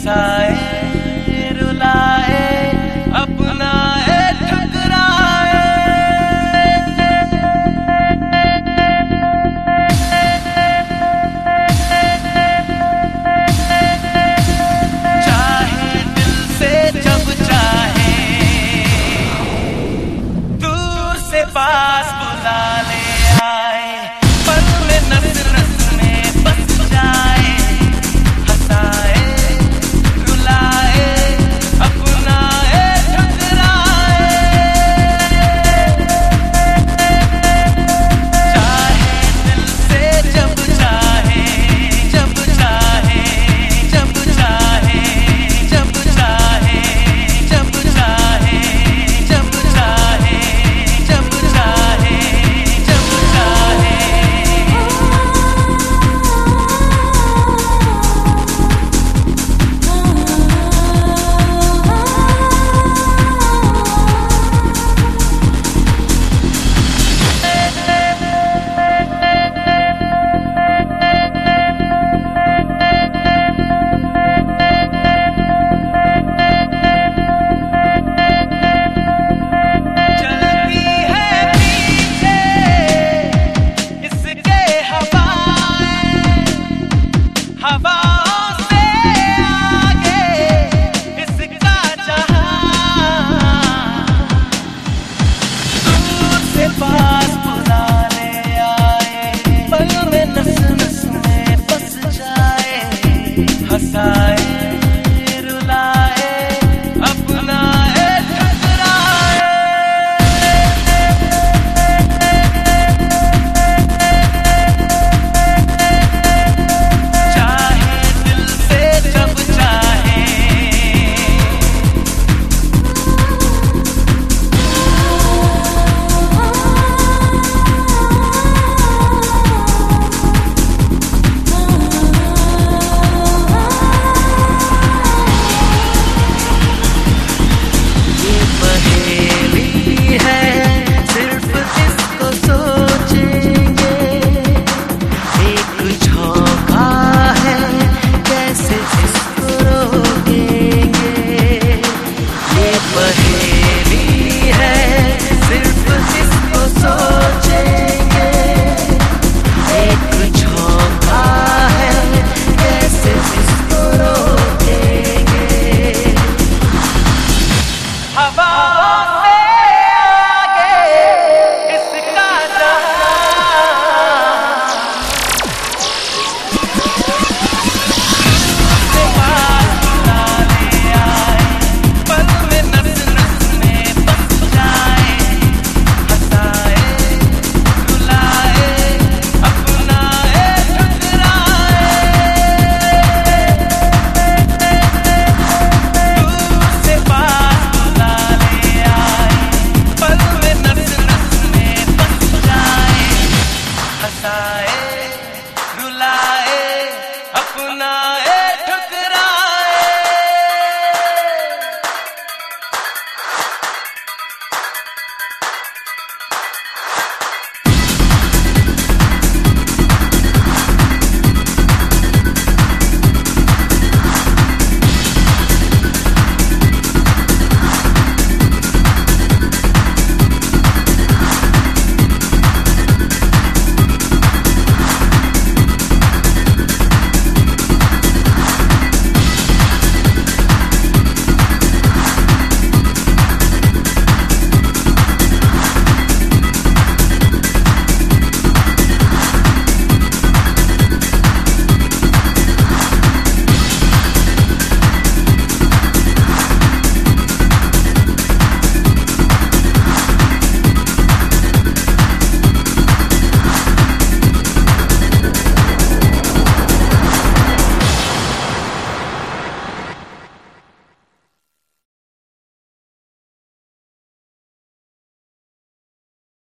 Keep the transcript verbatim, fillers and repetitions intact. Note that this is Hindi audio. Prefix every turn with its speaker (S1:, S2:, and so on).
S1: हंसाए रुलाए अपनाए ठुकराए। चाहे दिल से जब चाहे दूर से पास बुला ले आए, पल में नस नस में बस जाए, हंसाए रुलाए अपनाए ठुकराए। चाहे दिल से जब चाहे जब चाहे जब चाहे जब चाहे जब चाहे जब चाहे जब चाहे जब चाहे। चलती है पीछे इसके हवाएं, हवाओं से आगे इसका जहां, दूर से पास बुला ले आए, पल में नस नस में बस जाए, हंसाए